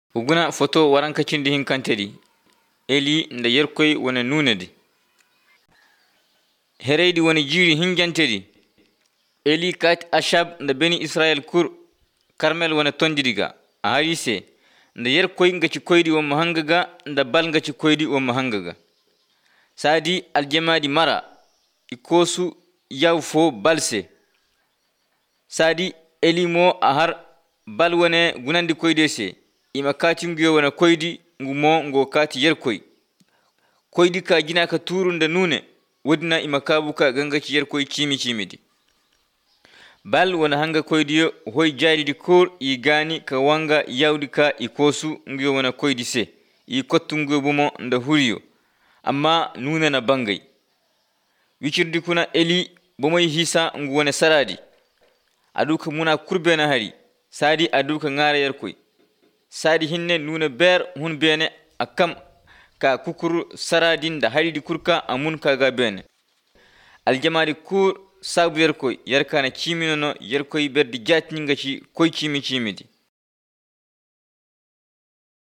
Uguna foto waranka cindi hinkantedi. Eli nda yerkoy wana nunedi. Hereydi wani jiri hinjantedi. Eli kat ashab nda beni Israel kur Karmel wana tondidiga. Harise nda yerkoy ngaci koydi wa mahangaga nda bal ngaci koydi wa mahangaga. Sadi aljamadi mara ikosu yawfo balse. Sadi Eli mo ahar bal wane gunandi koydese. Ima kati nguyo wana koydi ngumo ngo kati yerkoy. Koydi ka gina ka turu nda nune wadna ima kabuka gangaci yerkoy chimidi. Bal wana hanga koydiyo hoy jari di kur i gani ka wanga yawdi ka ikosu nguyo wana koydi se. I kottu nguyo bumo nda huriyo. Amma nuna na bangay. Wichirdi kuna Eli bumo hisa ngu wana saradi. Aduka muna kurbena hari. Sadi aduka ngara yerkoy. Sadi hinne nuna ber hun bene akam ka kukuru saradin da hari di kurka amun kaga bene. Aljamadi kur sabu yerkoy yerkana chiminono yerkoy berdi jatninga chi koy chimidi.